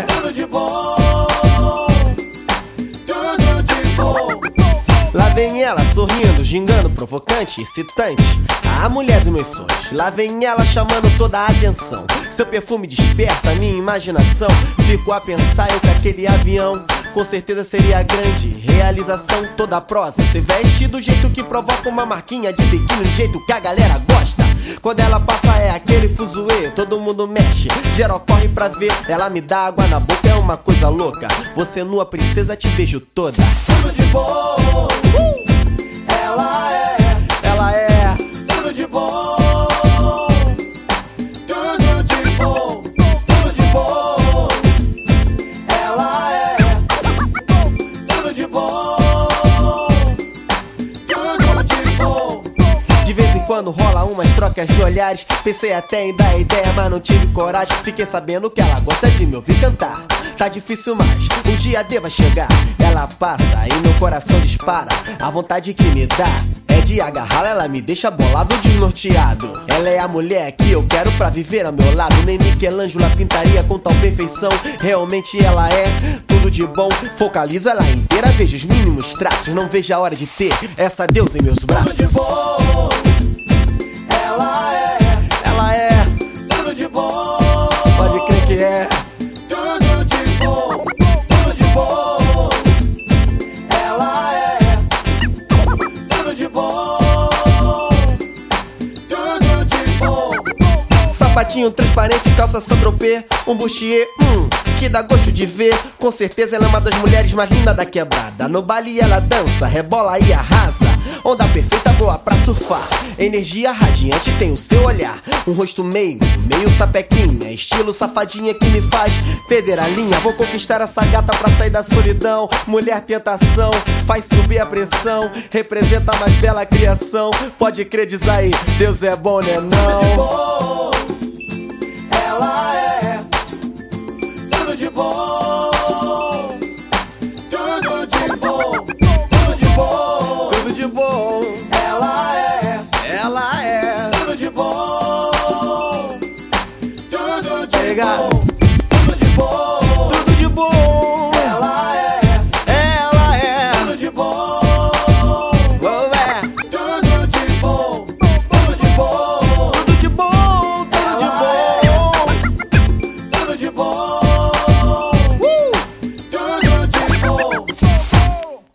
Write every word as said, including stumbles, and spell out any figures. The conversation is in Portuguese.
tudo de bom, tudo de bom. Lá vem ela sorrindo, gingando, provocante, excitante, a mulher dos meus sonhos. Lá vem ela chamando toda a atenção. Seu perfume desperta a minha imaginação. Fico a pensar eu com aquele avião. Com certeza seria a grande realização. Toda a prosa se veste do jeito que provoca uma marquinha de biquíni, do jeito que a galera gosta. Quando ela passa é aquele fuzuê, todo mundo mexe, geral corre pra ver. Ela me dá água na boca, é uma coisa louca. Você nua, princesa, te beijo toda. Tudo de bom, ela é, ela é tudo de bom, tudo de bom, tudo de bom. Ela é, tudo de bom, tudo de bom. De vez em quando rola umas trocas de olhares. Pensei até em dar ideia, mas não tive coragem. Fiquei sabendo que ela gosta de me ouvir cantar. Tá difícil, mas um dia deva chegar. Ela passa e meu coração dispara. A vontade que me dá é de agarrá-la, ela me deixa bolado, desnorteado. Ela é a mulher que eu quero pra viver ao meu lado. Nem Michelangelo pintaria com tal perfeição. Realmente ela é tudo de bom. Focalizo ela inteira, vejo os mínimos traços. Não vejo a hora de ter essa deusa em meus braços. Tudo de bom, ela é, ela é, tudo de bom, pode crer que é. tudo de bom, tudo de bom. Ela é, tudo de bom, tudo de bom. Sapatinho transparente, calça Saint-Tropez, um bustier, hum, que dá gosto de ver. Com certeza ela é uma das mulheres mais lindas da quebrada. No baile ela dança, rebola e arrasa. Onda perfeita, boa pra surfar. Energia radiante, tem o seu olhar. Um rosto meio, meio sapequinha. Estilo safadinha que me faz perder a linha. Vou conquistar essa gata pra sair da solidão. Mulher tentação, faz subir a pressão. Representa a mais bela criação. Pode crer, diz aí, Deus é bom, né não? Bom, ela é, tudo de bom.